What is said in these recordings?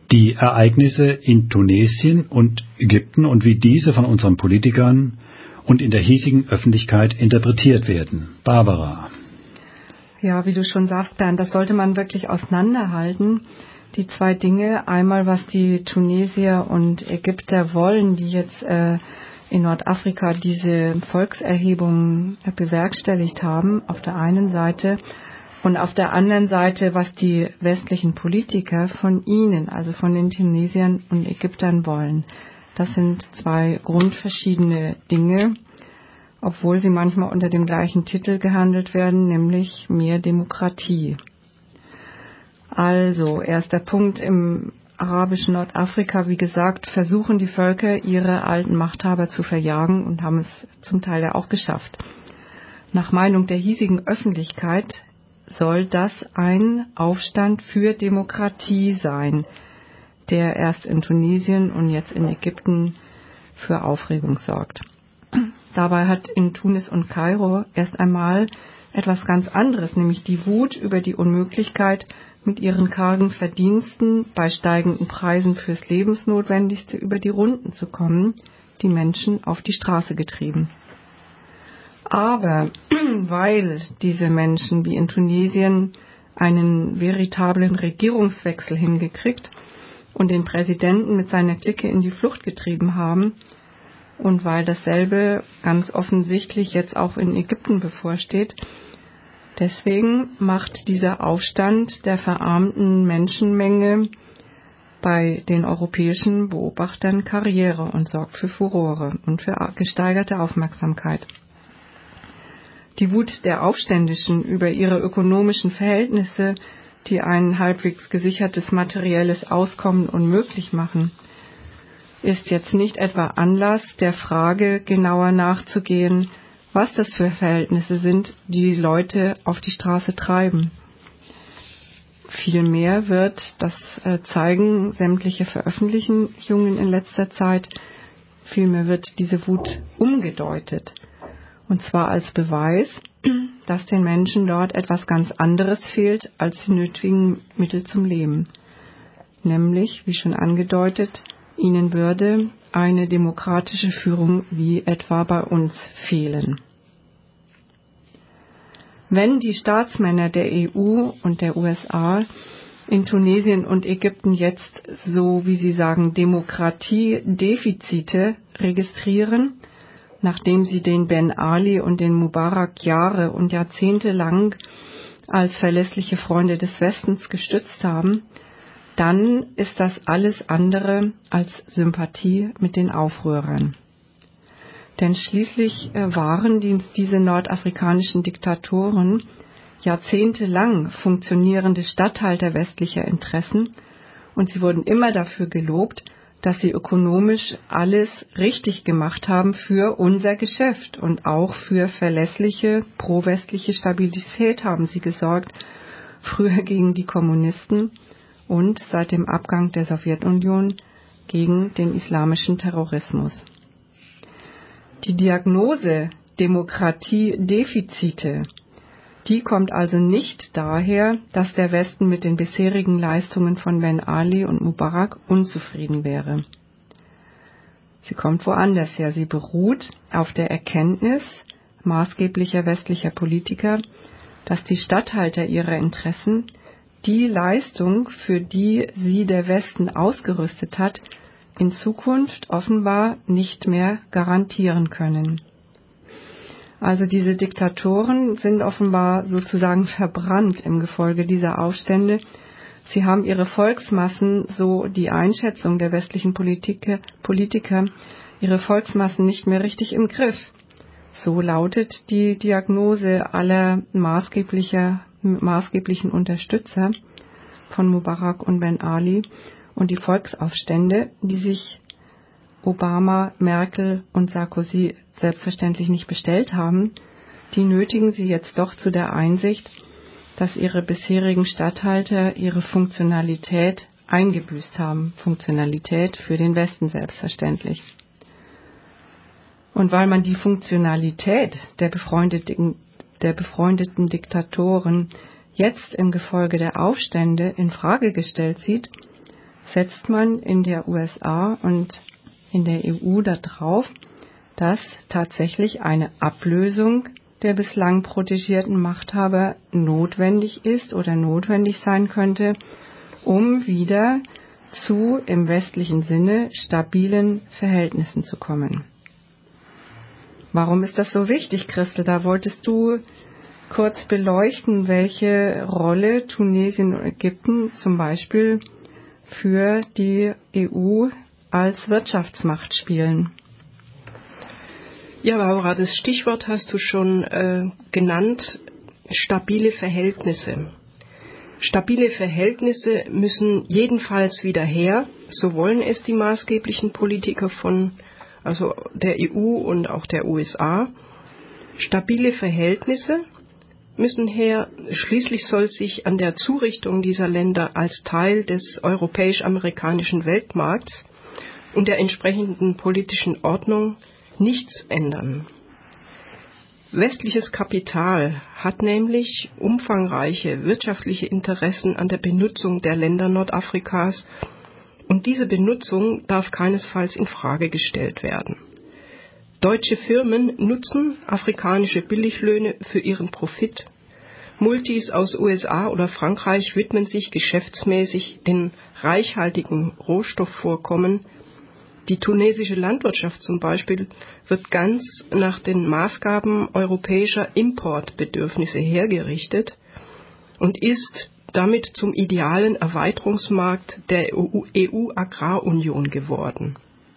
die Ereignisse in Tunesien und Ägypten und wie diese von unseren Politikern und in der hiesigen Öffentlichkeit interpretiert werden. Barbara. Ja, wie du schon sagst, Bernd, das sollte man wirklich auseinanderhalten. Die zwei Dinge, einmal was die Tunesier und Ägypter wollen, die jetzt in Nordafrika diese Volkserhebung bewerkstelligt haben, auf der einen Seite, und auf der anderen Seite, was die westlichen Politiker von ihnen, also von den Tunesiern und Ägyptern wollen. Das sind zwei grundverschiedene Dinge, obwohl sie manchmal unter dem gleichen Titel gehandelt werden, nämlich mehr Demokratie. Also, erster Punkt: im arabischen Nordafrika, wie gesagt, versuchen die Völker, ihre alten Machthaber zu verjagen und haben es zum Teil ja auch geschafft. Nach Meinung der hiesigen Öffentlichkeit soll das ein Aufstand für Demokratie sein, der erst in Tunesien und jetzt in Ägypten für Aufregung sorgt. Dabei hat in Tunis und Kairo erst einmal etwas ganz anderes, nämlich die Wut über die Unmöglichkeit, mit ihren kargen Verdiensten bei steigenden Preisen fürs Lebensnotwendigste über die Runden zu kommen, die Menschen auf die Straße getrieben. Aber weil diese Menschen wie in Tunesien einen veritablen Regierungswechsel hingekriegt und den Präsidenten mit seiner Clique in die Flucht getrieben haben, und weil dasselbe ganz offensichtlich jetzt auch in Ägypten bevorsteht, deswegen macht dieser Aufstand der verarmten Menschenmenge bei den europäischen Beobachtern Karriere und sorgt für Furore und für gesteigerte Aufmerksamkeit. Die Wut der Aufständischen über ihre ökonomischen Verhältnisse, die ein halbwegs gesichertes materielles Auskommen unmöglich machen, ist jetzt nicht etwa Anlass, der Frage genauer nachzugehen, was das für Verhältnisse sind, die die Leute auf die Straße treiben. Vielmehr wird, das zeigen sämtliche Veröffentlichungen in letzter Zeit, vielmehr wird diese Wut umgedeutet. Und zwar als Beweis, dass den Menschen dort etwas ganz anderes fehlt als die nötigen Mittel zum Leben. Nämlich, wie schon angedeutet, ihnen würde eine demokratische Führung wie etwa bei uns fehlen. Wenn die Staatsmänner der EU und der USA in Tunesien und Ägypten jetzt, so wie sie sagen, Demokratiedefizite registrieren, nachdem sie den Ben Ali und den Mubarak Jahre und Jahrzehnte lang als verlässliche Freunde des Westens gestützt haben, dann ist das alles andere als Sympathie mit den Aufrührern. Denn schließlich waren diese nordafrikanischen Diktatoren jahrzehntelang funktionierende Statthalter westlicher Interessen und sie wurden immer dafür gelobt, dass sie ökonomisch alles richtig gemacht haben für unser Geschäft und auch für verlässliche, pro-westliche Stabilität haben sie gesorgt, früher gegen die Kommunisten und seit dem Abgang der Sowjetunion gegen den islamischen Terrorismus. Die Diagnose Demokratiedefizite, die kommt also nicht daher, dass der Westen mit den bisherigen Leistungen von Ben Ali und Mubarak unzufrieden wäre. Sie kommt woanders her. Sie beruht auf der Erkenntnis maßgeblicher westlicher Politiker, dass die Statthalter ihrer Interessen die Leistung, für die sie der Westen ausgerüstet hat, in Zukunft offenbar nicht mehr garantieren können. Also diese Diktatoren sind offenbar sozusagen verbrannt im Gefolge dieser Aufstände. Sie haben ihre Volksmassen, so die Einschätzung der westlichen Politiker, ihre Volksmassen nicht mehr richtig im Griff. So lautet die Diagnose aller maßgeblichen Unterstützer von Mubarak und Ben Ali. Und die Volksaufstände, die sich Obama, Merkel und Sarkozy selbstverständlich nicht bestellt haben, die nötigen sie jetzt doch zu der Einsicht, dass ihre bisherigen Statthalter ihre Funktionalität eingebüßt haben. Funktionalität für den Westen selbstverständlich. Und weil man die Funktionalität der befreundeten Diktatoren jetzt im Gefolge der Aufstände in Frage gestellt sieht, setzt man in der USA und in der EU darauf, dass tatsächlich eine Ablösung der bislang protegierten Machthaber notwendig ist oder notwendig sein könnte, um wieder zu im westlichen Sinne stabilen Verhältnissen zu kommen. Warum ist das so wichtig, Christel? Da wolltest du kurz beleuchten, welche Rolle Tunesien und Ägypten zum Beispiel für die EU als Wirtschaftsmacht spielen. Ja, Barbara, das Stichwort hast du schon genannt, stabile Verhältnisse. Stabile Verhältnisse müssen jedenfalls wieder her, so wollen es die maßgeblichen Politiker also der EU und auch der USA. Stabile Verhältnisse müssen her, schließlich soll sich an der Zurichtung dieser Länder als Teil des europäisch-amerikanischen Weltmarkts und der entsprechenden politischen Ordnung nichts ändern. Westliches Kapital hat nämlich umfangreiche wirtschaftliche Interessen an der Benutzung der Länder Nordafrikas und diese Benutzung darf keinesfalls in Frage gestellt werden. Deutsche Firmen nutzen afrikanische Billiglöhne für ihren Profit. Multis aus USA oder Frankreich widmen sich geschäftsmäßig den reichhaltigen Rohstoffvorkommen. Die tunesische Landwirtschaft zum Beispiel wird ganz nach den Maßgaben europäischer Importbedürfnisse hergerichtet und ist damit zum idealen Erweiterungsmarkt der EU-Agrarunion geworden.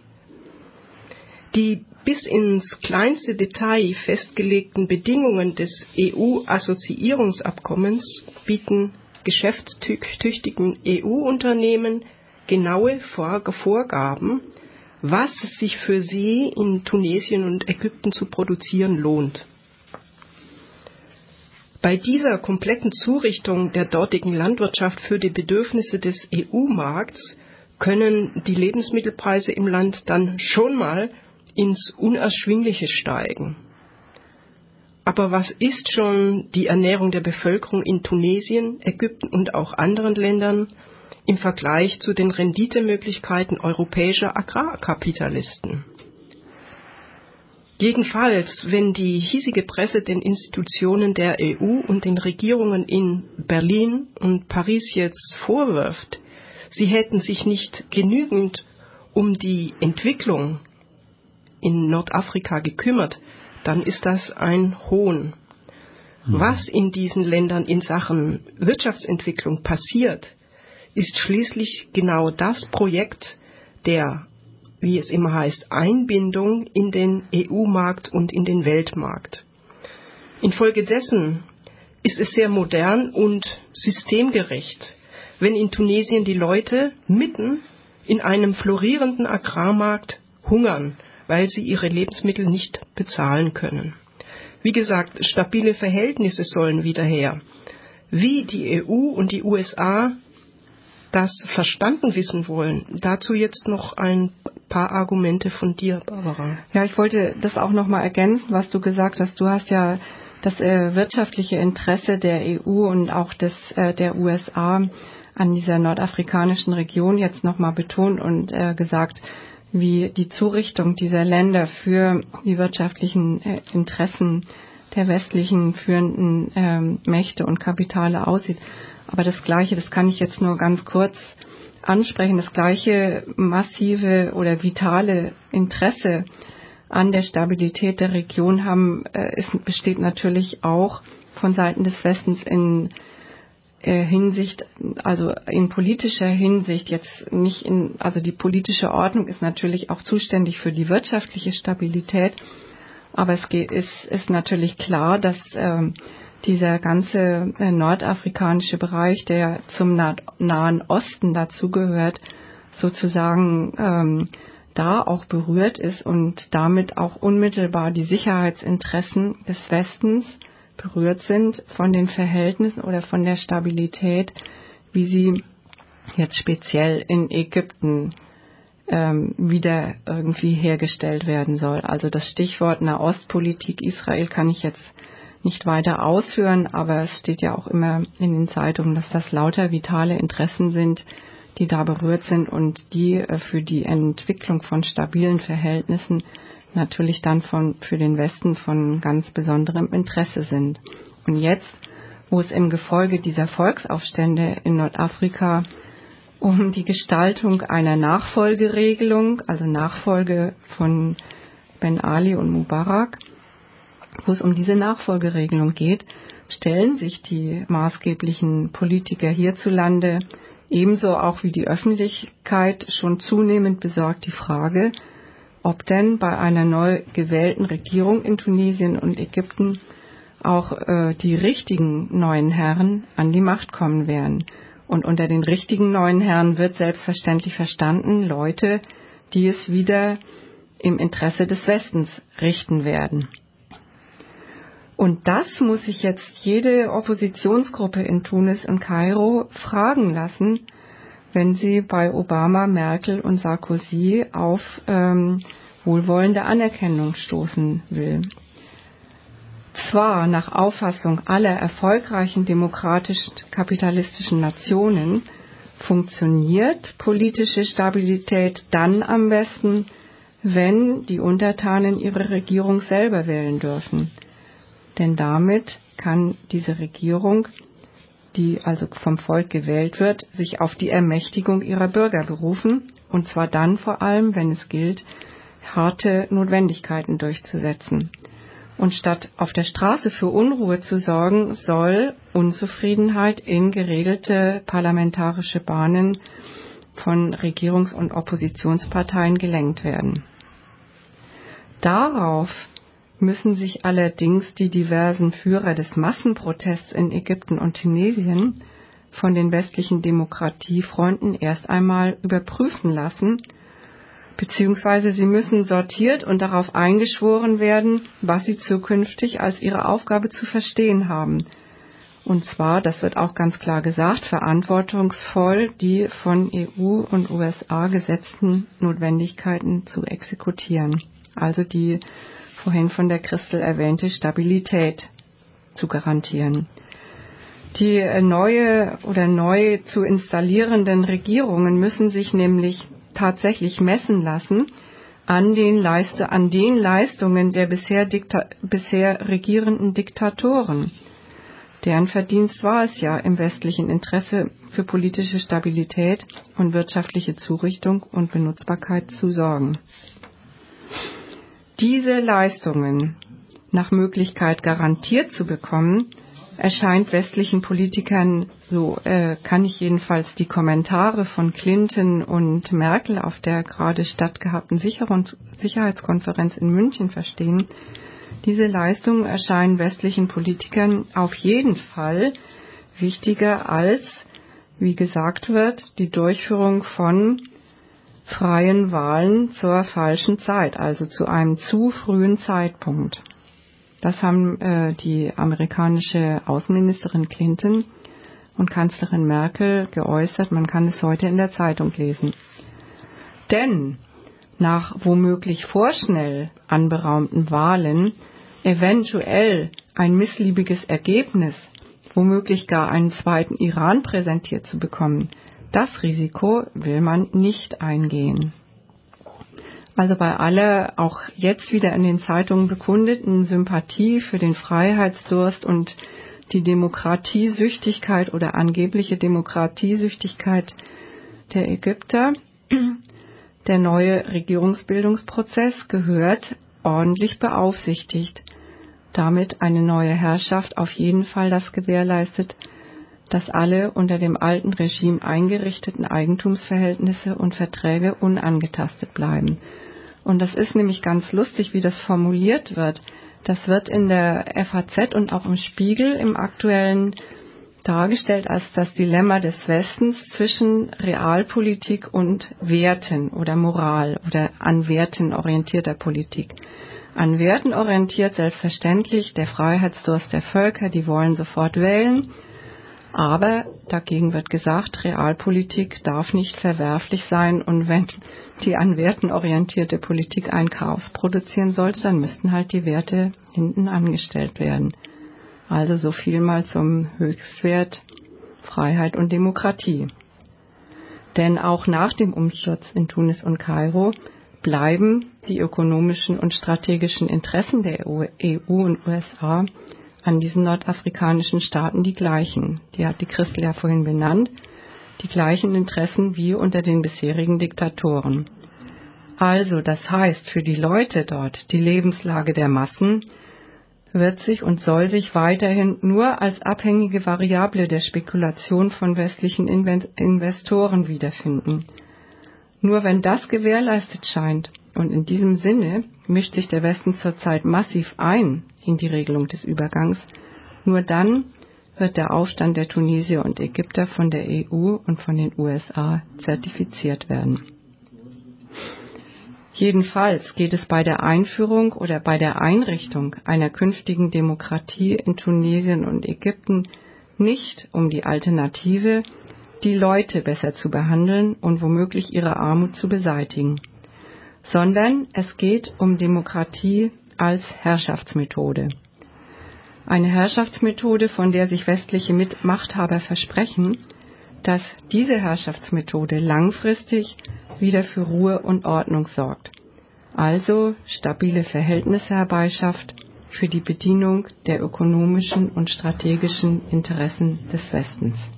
Die bis ins kleinste Detail festgelegten Bedingungen des EU-Assoziierungsabkommens bieten geschäftstüchtigen EU-Unternehmen genaue Vorgaben, was sich für sie in Tunesien und Ägypten zu produzieren lohnt. Bei dieser kompletten Zurichtung der dortigen Landwirtschaft für die Bedürfnisse des EU-Markts können die Lebensmittelpreise im Land dann schon mal ins Unerschwingliche steigen. Aber was ist schon die Ernährung der Bevölkerung in Tunesien, Ägypten und auch anderen Ländern im Vergleich zu den Renditemöglichkeiten europäischer Agrarkapitalisten? Jedenfalls, wenn die hiesige Presse den Institutionen der EU und den Regierungen in Berlin und Paris jetzt vorwirft, sie hätten sich nicht genügend um die Entwicklung in Nordafrika gekümmert, dann ist das ein Hohn. Was in diesen Ländern in Sachen Wirtschaftsentwicklung passiert, ist schließlich genau das Projekt der, wie es immer heißt, Einbindung in den EU-Markt und in den Weltmarkt. Infolgedessen ist es sehr modern und systemgerecht, wenn in Tunesien die Leute mitten in einem florierenden Agrarmarkt hungern, weil sie ihre Lebensmittel nicht bezahlen können. Wie gesagt, stabile Verhältnisse sollen wieder her. Wie die EU und die USA das verstanden wissen wollen, dazu jetzt noch ein paar Argumente von dir, Barbara. Ja, ich wollte das auch noch mal ergänzen, was du gesagt hast. Du hast ja das wirtschaftliche Interesse der EU und auch der USA an dieser nordafrikanischen Region jetzt noch mal betont und gesagt, wie die Zurichtung dieser Länder für die wirtschaftlichen Interessen der westlichen führenden Mächte und Kapitale aussieht. Aber das Gleiche, das kann ich jetzt nur ganz kurz ansprechen, das gleiche massive oder vitale Interesse an der Stabilität der Region besteht natürlich auch von Seiten des Westens in Hinsicht, also in politischer Hinsicht, jetzt nicht also die politische Ordnung ist natürlich auch zuständig für die wirtschaftliche Stabilität, aber es ist natürlich klar, dass dieser ganze nordafrikanische Bereich, der zum Nahen Osten dazugehört, sozusagen da auch berührt ist und damit auch unmittelbar die Sicherheitsinteressen des Westens berührt sind von den Verhältnissen oder von der Stabilität, wie sie jetzt speziell in Ägypten wieder irgendwie hergestellt werden soll. Also das Stichwort Nahostpolitik Israel kann ich jetzt nicht weiter ausführen, aber es steht ja auch immer in den Zeitungen, dass das lauter vitale Interessen sind, die da berührt sind und die für die Entwicklung von stabilen Verhältnissen natürlich dann für den Westen von ganz besonderem Interesse sind. Und jetzt, wo es im Gefolge dieser Volksaufstände in Nordafrika um die Gestaltung einer Nachfolgeregelung, also Nachfolge von Ben Ali und Mubarak, wo es um diese Nachfolgeregelung geht, stellen sich die maßgeblichen Politiker hierzulande, ebenso auch wie die Öffentlichkeit, schon zunehmend besorgt die Frage, ob denn bei einer neu gewählten Regierung in Tunesien und Ägypten auch die richtigen neuen Herren an die Macht kommen werden. Und unter den richtigen neuen Herren wird selbstverständlich verstanden Leute, die es wieder im Interesse des Westens richten werden. Und das muss sich jetzt jede Oppositionsgruppe in Tunis und Kairo fragen lassen, wenn sie bei Obama, Merkel und Sarkozy auf wohlwollende Anerkennung stoßen will. Zwar nach Auffassung aller erfolgreichen demokratisch-kapitalistischen Nationen funktioniert politische Stabilität dann am besten, wenn die Untertanen ihre Regierung selber wählen dürfen. Denn damit kann diese Regierung, die also vom Volk gewählt wird, sich auf die Ermächtigung ihrer Bürger berufen, und zwar dann vor allem, wenn es gilt, harte Notwendigkeiten durchzusetzen. Und statt auf der Straße für Unruhe zu sorgen, soll Unzufriedenheit in geregelte parlamentarische Bahnen von Regierungs- und Oppositionsparteien gelenkt werden. Darauf müssen sich allerdings die diversen Führer des Massenprotests in Ägypten und Tunesien von den westlichen Demokratiefreunden erst einmal überprüfen lassen, beziehungsweise sie müssen sortiert und darauf eingeschworen werden, was sie zukünftig als ihre Aufgabe zu verstehen haben. Und zwar, das wird auch ganz klar gesagt, verantwortungsvoll die von EU und USA gesetzten Notwendigkeiten zu exekutieren. Also die vorhin von der Christel erwähnte Stabilität zu garantieren. Die neu zu installierenden Regierungen müssen sich nämlich tatsächlich messen lassen an den Leistungen der bisher regierenden Diktatoren. Deren Verdienst war es ja, im westlichen Interesse für politische Stabilität und wirtschaftliche Zurichtung und Benutzbarkeit zu sorgen. Diese Leistungen nach Möglichkeit garantiert zu bekommen, erscheint westlichen Politikern, so kann ich jedenfalls die Kommentare von Clinton und Merkel auf der gerade stattgehabten Sicherheitskonferenz in München verstehen. Diese Leistungen erscheinen westlichen Politikern auf jeden Fall wichtiger als, wie gesagt wird, die Durchführung von freien Wahlen zur falschen Zeit, also zu einem zu frühen Zeitpunkt. Das haben die amerikanische Außenministerin Clinton und Kanzlerin Merkel geäußert. Man kann es heute in der Zeitung lesen. Denn nach womöglich vorschnell anberaumten Wahlen eventuell ein missliebiges Ergebnis, womöglich gar einen zweiten Iran präsentiert zu bekommen, das Risiko will man nicht eingehen. Also bei aller auch jetzt wieder in den Zeitungen bekundeten Sympathie für den Freiheitsdurst und die Demokratiesüchtigkeit oder angebliche Demokratiesüchtigkeit der Ägypter, der neue Regierungsbildungsprozess gehört ordentlich beaufsichtigt. Damit eine neue Herrschaft auf jeden Fall das gewährleistet, dass alle unter dem alten Regime eingerichteten Eigentumsverhältnisse und Verträge unangetastet bleiben. Und das ist nämlich ganz lustig, wie das formuliert wird. Das wird in der FAZ und auch im Spiegel im Aktuellen dargestellt als das Dilemma des Westens zwischen Realpolitik und Werten oder Moral oder an Werten orientierter Politik. An Werten orientiert selbstverständlich der Freiheitsdurst der Völker, die wollen sofort wählen. Aber dagegen wird gesagt, Realpolitik darf nicht verwerflich sein und wenn die an Werten orientierte Politik ein Chaos produzieren sollte, dann müssten halt die Werte hinten angestellt werden. Also so viel mal zum Höchstwert Freiheit und Demokratie. Denn auch nach dem Umsturz in Tunis und Kairo bleiben die ökonomischen und strategischen Interessen der EU und USA an diesen nordafrikanischen Staaten die gleichen. Die hat die Christel ja vorhin benannt. Die gleichen Interessen wie unter den bisherigen Diktatoren. Also, das heißt, für die Leute dort, die Lebenslage der Massen wird sich und soll sich weiterhin nur als abhängige Variable der Spekulation von westlichen Investoren wiederfinden. Nur wenn das gewährleistet scheint, und in diesem Sinne mischt sich der Westen zurzeit massiv ein in die Regelung des Übergangs, nur dann wird der Aufstand der Tunesier und Ägypter von der EU und von den USA zertifiziert werden. Jedenfalls geht es bei der Einführung oder bei der Einrichtung einer künftigen Demokratie in Tunesien und Ägypten nicht um die Alternative, die Leute besser zu behandeln und womöglich ihre Armut zu beseitigen, sondern es geht um Demokratie als Herrschaftsmethode. Eine Herrschaftsmethode, von der sich westliche Machthaber versprechen, dass diese Herrschaftsmethode langfristig wieder für Ruhe und Ordnung sorgt, also stabile Verhältnisse herbeischafft für die Bedienung der ökonomischen und strategischen Interessen des Westens.